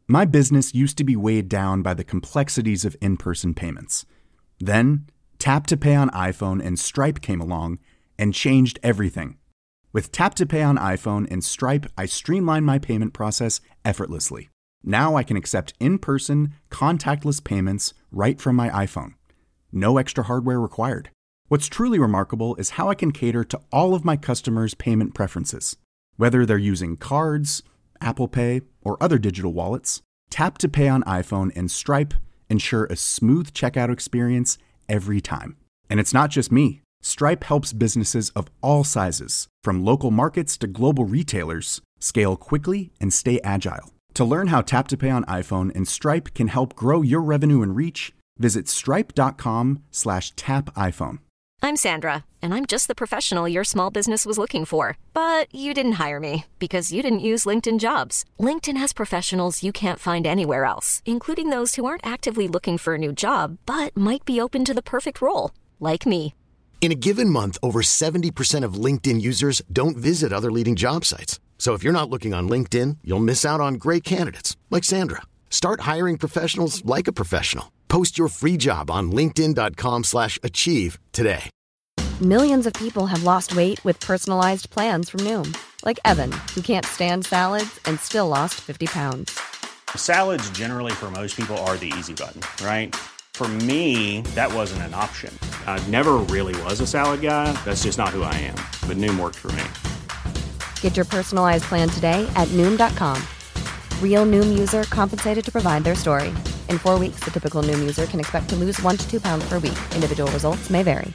My business used to be weighed down by the complexities of in-person payments. Then, Tap to Pay on iPhone and Stripe came along and changed everything. With Tap to Pay on iPhone and Stripe, I streamlined my payment process effortlessly. Now I can accept in-person, contactless payments right from my iPhone. No extra hardware required. What's truly remarkable is how I can cater to all of my customers' payment preferences. Whether they're using cards, Apple Pay, or other digital wallets, Tap to Pay on iPhone and Stripe ensure a smooth checkout experience every time. And it's not just me. Stripe helps businesses of all sizes, from local markets to global retailers, scale quickly and stay agile. To learn how Tap to Pay on iPhone and Stripe can help grow your revenue and reach, visit stripe.com/tapiphone. I'm Sandra, and I'm just the professional your small business was looking for. But you didn't hire me because you didn't use LinkedIn Jobs. LinkedIn has professionals you can't find anywhere else, including those who aren't actively looking for a new job, but might be open to the perfect role, like me. In a given month, over 70% of LinkedIn users don't visit other leading job sites. So if you're not looking on LinkedIn, you'll miss out on great candidates like Sandra. Start hiring professionals like a professional. Post your free job on linkedin.com/achieve today. Millions of people have lost weight with personalized plans from Noom. Like Evan, who can't stand salads and still lost 50 pounds. Salads generally for most people are the easy button, right? For me, that wasn't an option. I never really was a salad guy. That's just not who I am. But Noom worked for me. Get your personalized plan today at Noom.com. Real Noom user compensated to provide their story. In 4 weeks, the typical Noom user can expect to lose 1 to 2 pounds per week. Individual results may vary.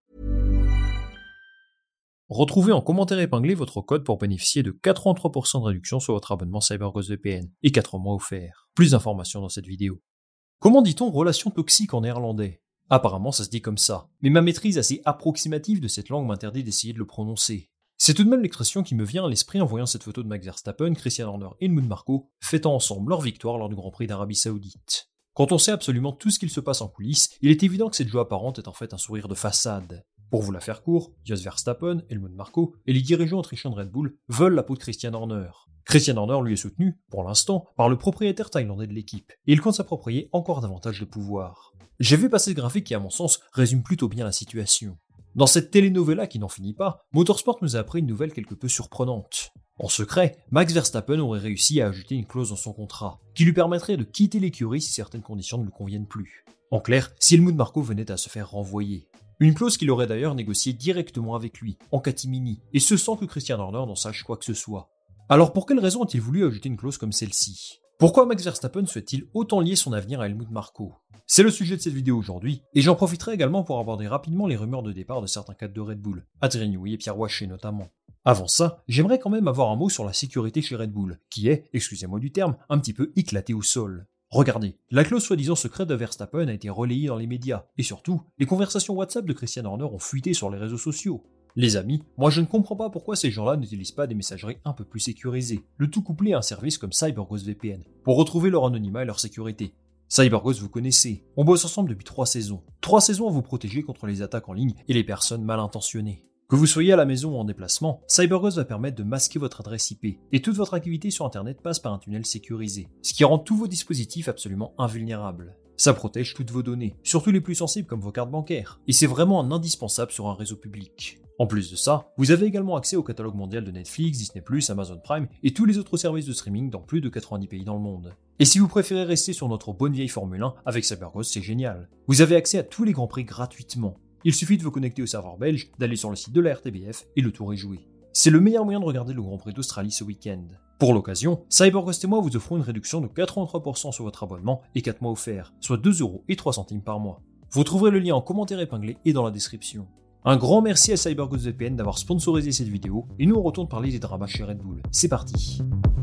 Retrouvez en commentaire épinglé votre code pour bénéficier de 83% de réduction sur votre abonnement CyberGhost VPN et 4 mois offerts. Plus d'informations dans cette vidéo. Comment dit-on relation toxique en néerlandais ? Apparemment ça se dit comme ça, mais ma maîtrise assez approximative de cette langue m'interdit d'essayer de le prononcer. C'est tout de même l'expression qui me vient à l'esprit en voyant cette photo de Max Verstappen, Christian Horner et Helmut Marko fêtant ensemble leur victoire lors du Grand Prix d'Arabie Saoudite. Quand on sait absolument tout ce qu'il se passe en coulisses, il est évident que cette joie apparente est en fait un sourire de façade. Pour vous la faire court, Jos Verstappen, Helmut Marko et les dirigeants autrichiens de Red Bull veulent la peau de Christian Horner. Christian Horner lui est soutenu, pour l'instant, par le propriétaire thaïlandais de l'équipe, et il compte s'approprier encore davantage de pouvoir. J'ai vu passer ce graphique qui, à mon sens, résume plutôt bien la situation. Dans cette telenovela qui n'en finit pas, Motorsport nous a appris une nouvelle quelque peu surprenante. En secret, Max Verstappen aurait réussi à ajouter une clause dans son contrat, qui lui permettrait de quitter l'écurie si certaines conditions ne lui conviennent plus. En clair, si Helmut Marko venait à se faire renvoyer. Une clause qu'il aurait d'ailleurs négociée directement avec lui, en catimini, et ce sans que Christian Horner n'en sache quoi que ce soit. Alors pour quelle raison a-t-il voulu ajouter une clause comme celle-ci ? Pourquoi Max Verstappen souhaite-t-il autant lier son avenir à Helmut Marko ? C'est le sujet de cette vidéo aujourd'hui, et j'en profiterai également pour aborder rapidement les rumeurs de départ de certains cadres de Red Bull, Adrien Newey et Pierre Waché notamment. Avant ça, j'aimerais quand même avoir un mot sur la sécurité chez Red Bull, qui est, excusez-moi du terme, un petit peu éclatée au sol. Regardez, la clause soi-disant secrète de Verstappen a été relayée dans les médias, et surtout, les conversations WhatsApp de Christian Horner ont fuité sur les réseaux sociaux. Les amis, moi je ne comprends pas pourquoi ces gens-là n'utilisent pas des messageries un peu plus sécurisées, le tout couplé à un service comme CyberGhost VPN, pour retrouver leur anonymat et leur sécurité. CyberGhost vous connaissez, on bosse ensemble depuis 3 saisons. 3 saisons à vous protéger contre les attaques en ligne et les personnes mal intentionnées. Que vous soyez à la maison ou en déplacement, CyberGhost va permettre de masquer votre adresse IP, et toute votre activité sur Internet passe par un tunnel sécurisé, ce qui rend tous vos dispositifs absolument invulnérables. Ça protège toutes vos données, surtout les plus sensibles comme vos cartes bancaires, et c'est vraiment un indispensable sur un réseau public. En plus de ça, vous avez également accès au catalogue mondial de Netflix, Disney+, Amazon Prime et tous les autres services de streaming dans plus de 90 pays dans le monde. Et si vous préférez rester sur notre bonne vieille Formule 1, avec CyberGhost c'est génial. Vous avez accès à tous les grands prix gratuitement. Il suffit de vous connecter au serveur belge, d'aller sur le site de la RTBF et le tour est joué. C'est le meilleur moyen de regarder le Grand Prix d'Australie ce week-end. Pour l'occasion, CyberGhost et moi vous offrons une réduction de 83% sur votre abonnement et 4 mois offerts, soit 2,03€ par mois. Vous trouverez le lien en commentaire épinglé et dans la description. Un grand merci à CyberGhost VPN d'avoir sponsorisé cette vidéo et nous on retourne parler des dramas chez Red Bull. C'est parti.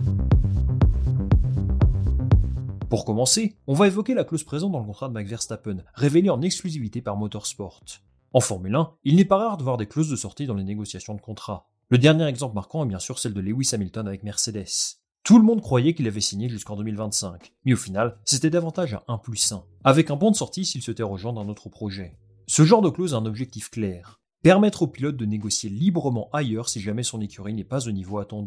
Pour commencer, on va évoquer la clause présente dans le contrat de Max Verstappen, révélée en exclusivité par Motorsport. En Formule 1, il n'est pas rare de voir des clauses de sortie dans les négociations de contrat. Le dernier exemple marquant est bien sûr celle de Lewis Hamilton avec Mercedes. Tout le monde croyait qu'il avait signé jusqu'en 2025, mais au final, c'était davantage un 1+1, avec un bon de sortie s'il souhaitait rejoindre un autre projet. Ce genre de clause a un objectif clair, permettre au pilote de négocier librement ailleurs si jamais son écurie n'est pas au niveau attendu.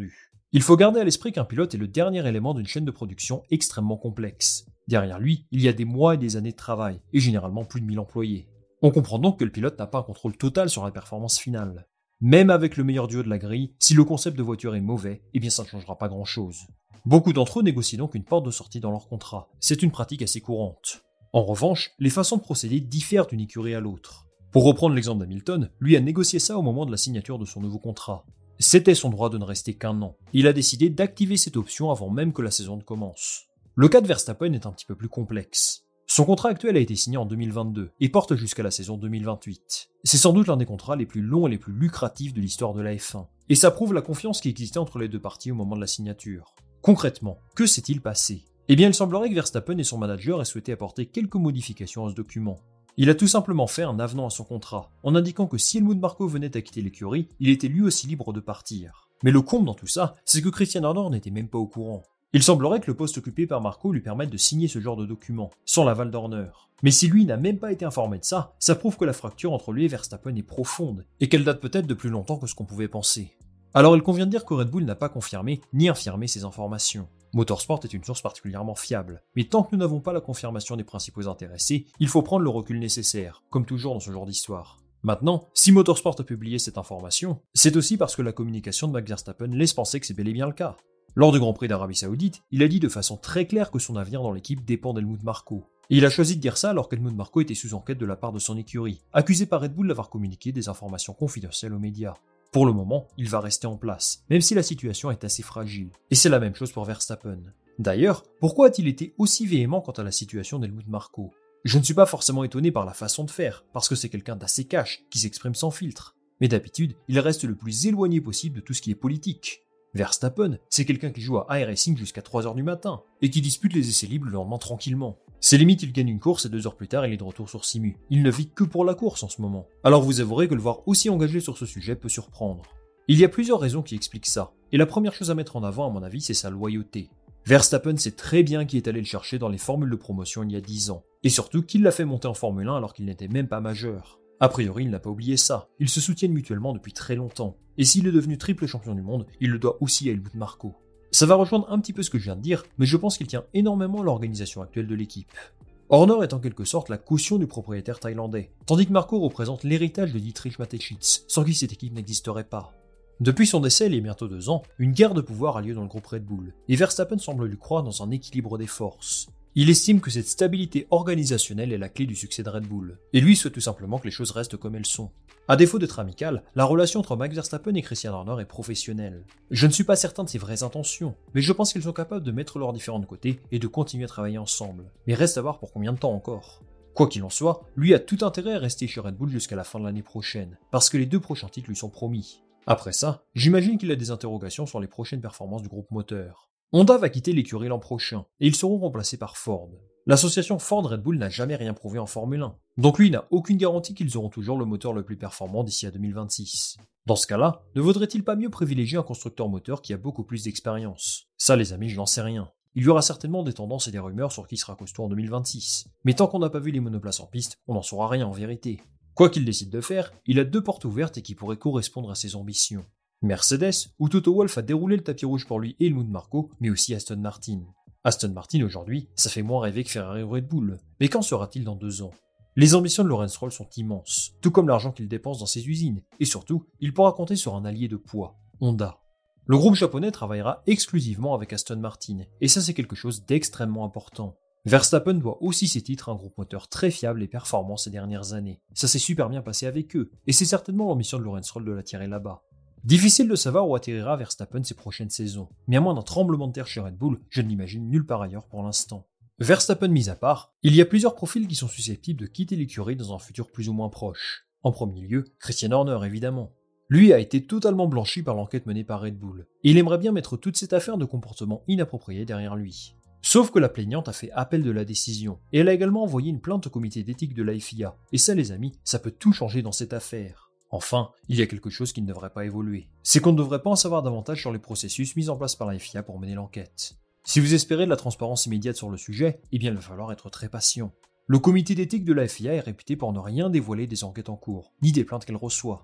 Il faut garder à l'esprit qu'un pilote est le dernier élément d'une chaîne de production extrêmement complexe. Derrière lui, il y a des mois et des années de travail, et généralement plus de 1000 employés. On comprend donc que le pilote n'a pas un contrôle total sur la performance finale. Même avec le meilleur duo de la grille, si le concept de voiture est mauvais, eh bien ça ne changera pas grand-chose. Beaucoup d'entre eux négocient donc une porte de sortie dans leur contrat. C'est une pratique assez courante. En revanche, les façons de procéder diffèrent d'une écurie à l'autre. Pour reprendre l'exemple d'Hamilton, lui a négocié ça au moment de la signature de son nouveau contrat. C'était son droit de ne rester qu'1 an. Il a décidé d'activer cette option avant même que la saison ne commence. Le cas de Verstappen est un petit peu plus complexe. Son contrat actuel a été signé en 2022 et porte jusqu'à la saison 2028. C'est sans doute l'un des contrats les plus longs et les plus lucratifs de l'histoire de la F1. Et ça prouve la confiance qui existait entre les deux parties au moment de la signature. Concrètement, que s'est-il passé ? Eh bien, il semblerait que Verstappen et son manager aient souhaité apporter quelques modifications à ce document. Il a tout simplement fait un avenant à son contrat, en indiquant que si Helmut Marko venait à quitter l'écurie, il était lui aussi libre de partir. Mais le comble dans tout ça, c'est que Christian Horner n'était même pas au courant. Il semblerait que le poste occupé par Marko lui permette de signer ce genre de document, sans l'aval d'Horner. Mais si lui n'a même pas été informé de ça, ça prouve que la fracture entre lui et Verstappen est profonde, et qu'elle date peut-être de plus longtemps que ce qu'on pouvait penser. Alors il convient de dire que Red Bull n'a pas confirmé ni infirmé ces informations. Motorsport est une source particulièrement fiable, mais tant que nous n'avons pas la confirmation des principaux intéressés, il faut prendre le recul nécessaire, comme toujours dans ce genre d'histoire. Maintenant, si Motorsport a publié cette information, c'est aussi parce que la communication de Max Verstappen laisse penser que c'est bel et bien le cas. Lors du Grand Prix d'Arabie Saoudite, il a dit de façon très claire que son avenir dans l'équipe dépend d'Helmut Marko. Et il a choisi de dire ça alors qu'Helmut Marko était sous enquête de la part de son écurie, accusé par Red Bull d'avoir communiqué des informations confidentielles aux médias. Pour le moment, il va rester en place, même si la situation est assez fragile. Et c'est la même chose pour Verstappen. D'ailleurs, pourquoi a-t-il été aussi véhément quant à la situation d'Helmut Marko ? Je ne suis pas forcément étonné par la façon de faire, parce que c'est quelqu'un d'assez cash, qui s'exprime sans filtre. Mais d'habitude, il reste le plus éloigné possible de tout ce qui est politique. Verstappen, c'est quelqu'un qui joue à iRacing jusqu'à 3h du matin, et qui dispute les essais libres le lendemain tranquillement. C'est limite, il gagne une course et 2 heures plus tard, il est de retour sur Simu. Il ne vit que pour la course en ce moment. Alors vous avouerez que le voir aussi engagé sur ce sujet peut surprendre. Il y a plusieurs raisons qui expliquent ça, et la première chose à mettre en avant à mon avis, c'est sa loyauté. Verstappen sait très bien qui est allé le chercher dans les formules de promotion il y a 10 ans, et surtout qu'il l'a fait monter en Formule 1 alors qu'il n'était même pas majeur. A priori, il n'a pas oublié ça, ils se soutiennent mutuellement depuis très longtemps, et s'il est devenu triple champion du monde, il le doit aussi à Helmut Marko. Ça va rejoindre un petit peu ce que je viens de dire, mais je pense qu'il tient énormément à l'organisation actuelle de l'équipe. Horner est en quelque sorte la caution du propriétaire thaïlandais, tandis que Marko représente l'héritage de Dietrich Mateschitz, sans qui cette équipe n'existerait pas. Depuis son décès il y a bientôt 2 ans, une guerre de pouvoir a lieu dans le groupe Red Bull, et Verstappen semble lui croire dans un équilibre des forces. Il estime que cette stabilité organisationnelle est la clé du succès de Red Bull, et lui souhaite tout simplement que les choses restent comme elles sont. À défaut d'être amicale, la relation entre Max Verstappen et Christian Horner est professionnelle. Je ne suis pas certain de ses vraies intentions, mais je pense qu'ils sont capables de mettre leurs différends de côté et de continuer à travailler ensemble. Mais reste à voir pour combien de temps encore. Quoi qu'il en soit, lui a tout intérêt à rester chez Red Bull jusqu'à la fin de l'année prochaine, parce que les 2 prochains titres lui sont promis. Après ça, j'imagine qu'il a des interrogations sur les prochaines performances du groupe moteur. Honda va quitter l'écurie l'an prochain, et ils seront remplacés par Ford. L'association Ford-Red Bull n'a jamais rien prouvé en Formule 1, donc lui n'a aucune garantie qu'ils auront toujours le moteur le plus performant d'ici à 2026. Dans ce cas-là, ne vaudrait-il pas mieux privilégier un constructeur moteur qui a beaucoup plus d'expérience ? Ça les amis, je n'en sais rien. Il y aura certainement des tendances et des rumeurs sur qui sera costaud en 2026. Mais tant qu'on n'a pas vu les monoplaces en piste, on n'en saura rien en vérité. Quoi qu'il décide de faire, il a 2 portes ouvertes et qui pourraient correspondre à ses ambitions. Mercedes, où Toto Wolff a déroulé le tapis rouge pour lui et Helmut Marko, mais aussi Aston Martin. Aston Martin aujourd'hui, ça fait moins rêver que Ferrari ou Red Bull, mais qu'en sera-t-il dans 2 ans ? Les ambitions de Lawrence Stroll sont immenses, tout comme l'argent qu'il dépense dans ses usines, et surtout, il pourra compter sur un allié de poids, Honda. Le groupe japonais travaillera exclusivement avec Aston Martin, et ça c'est quelque chose d'extrêmement important. Verstappen doit aussi ses titres à un groupe moteur très fiable et performant ces dernières années. Ça s'est super bien passé avec eux, et c'est certainement l'ambition de Lawrence Stroll de l'attirer là-bas. Difficile de savoir où atterrira Verstappen ces prochaines saisons, mais à moins d'un tremblement de terre chez Red Bull, je ne l'imagine nulle part ailleurs pour l'instant. Verstappen mis à part, il y a plusieurs profils qui sont susceptibles de quitter l'écurie dans un futur plus ou moins proche. En premier lieu, Christian Horner évidemment. Lui a été totalement blanchi par l'enquête menée par Red Bull, et il aimerait bien mettre toute cette affaire de comportement inapproprié derrière lui. Sauf que la plaignante a fait appel de la décision, et elle a également envoyé une plainte au comité d'éthique de la FIA, et ça les amis, ça peut tout changer dans cette affaire. Enfin, il y a quelque chose qui ne devrait pas évoluer. C'est qu'on ne devrait pas en savoir davantage sur les processus mis en place par la FIA pour mener l'enquête. Si vous espérez de la transparence immédiate sur le sujet, eh bien il va falloir être très patient. Le comité d'éthique de la FIA est réputé pour ne rien dévoiler des enquêtes en cours, ni des plaintes qu'elle reçoit.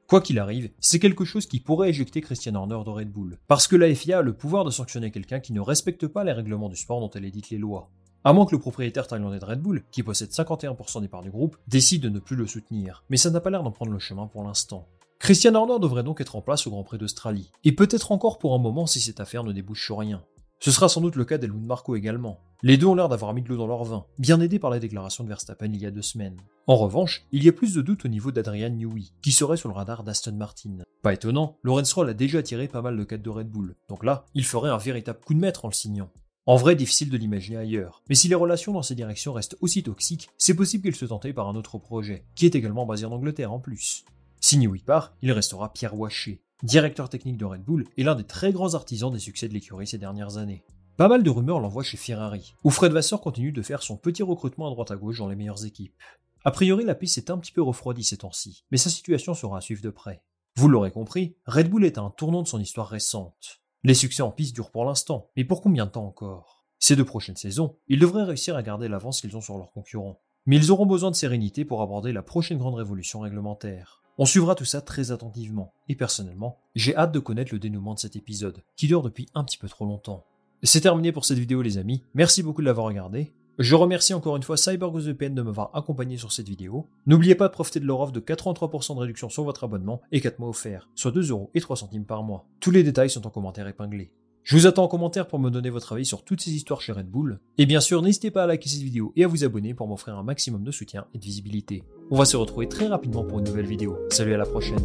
Quoi qu'il arrive, c'est quelque chose qui pourrait éjecter Christian Horner de Red Bull, parce que la FIA a le pouvoir de sanctionner quelqu'un qui ne respecte pas les règlements du sport dont elle édite les lois. À moins que le propriétaire thaïlandais de Red Bull, qui possède 51% des parts du groupe, décide de ne plus le soutenir, mais ça n'a pas l'air d'en prendre le chemin pour l'instant. Christian Horner devrait donc être en place au Grand Prix d'Australie, et peut-être encore pour un moment si cette affaire ne débouche sur rien. Ce sera sans doute le cas d'Helmut Marko également. Les deux ont l'air d'avoir mis de l'eau dans leur vin, bien aidés par la déclaration de Verstappen il y a 2 semaines. En revanche, il y a plus de doutes au niveau d'Adrian Newey, qui serait sur le radar d'Aston Martin. Pas étonnant, Lawrence Stroll a déjà tiré pas mal de quêtes de Red Bull, donc là, il ferait un véritable coup de maître en le signant. En vrai, difficile de l'imaginer ailleurs, mais si les relations dans ces directions restent aussi toxiques, c'est possible qu'il se tentait par un autre projet, qui est également basé en Angleterre en plus. Si Newey part, il restera Pierre Waché, directeur technique de Red Bull et l'un des très grands artisans des succès de l'écurie ces dernières années. Pas mal de rumeurs l'envoient chez Ferrari, où Fred Vasseur continue de faire son petit recrutement à droite à gauche dans les meilleures équipes. A priori, la piste s'est un petit peu refroidie ces temps-ci, mais sa situation sera à suivre de près. Vous l'aurez compris, Red Bull est à un tournant de son histoire récente. Les succès en piste durent pour l'instant, mais pour combien de temps encore ? Ces 2 prochaines saisons, ils devraient réussir à garder l'avance qu'ils ont sur leurs concurrents. Mais ils auront besoin de sérénité pour aborder la prochaine grande révolution réglementaire. On suivra tout ça très attentivement, et personnellement, j'ai hâte de connaître le dénouement de cet épisode, qui dure depuis un petit peu trop longtemps. C'est terminé pour cette vidéo les amis, merci beaucoup de l'avoir regardé. Je remercie encore une fois CyberGhostVPN de m'avoir accompagné sur cette vidéo. N'oubliez pas de profiter de leur offre de 83% de réduction sur votre abonnement et 4 mois offerts, soit 2,03€ par mois. Tous les détails sont en commentaire épinglé. Je vous attends en commentaire pour me donner votre avis sur toutes ces histoires chez Red Bull. Et bien sûr, n'hésitez pas à liker cette vidéo et à vous abonner pour m'offrir un maximum de soutien et de visibilité. On va se retrouver très rapidement pour une nouvelle vidéo. Salut, à la prochaine.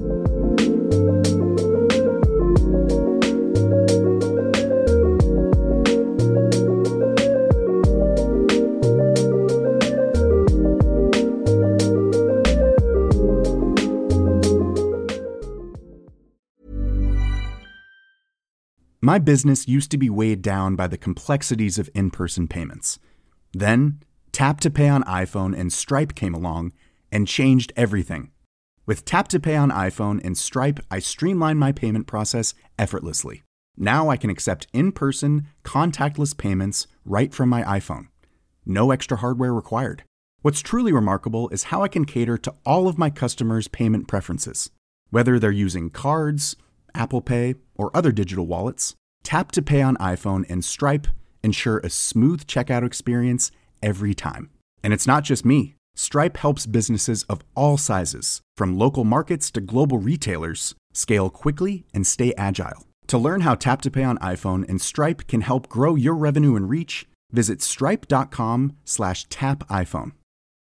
My business used to be weighed down by the complexities of in-person payments. Then, Tap to Pay on iPhone and Stripe came along and changed everything. With Tap to Pay on iPhone and Stripe, I streamlined my payment process effortlessly. Now I can accept in-person, contactless payments right from my iPhone. No extra hardware required. What's truly remarkable is how I can cater to all of my customers' payment preferences. Whether they're using cards, Apple Pay, or other digital wallets, Tap to Pay on iPhone and Stripe ensure a smooth checkout experience every time. And it's not just me. Stripe helps businesses of all sizes, from local markets to global retailers, scale quickly and stay agile. To learn how Tap to Pay on iPhone and Stripe can help grow your revenue and reach, visit stripe.com/tapiphone.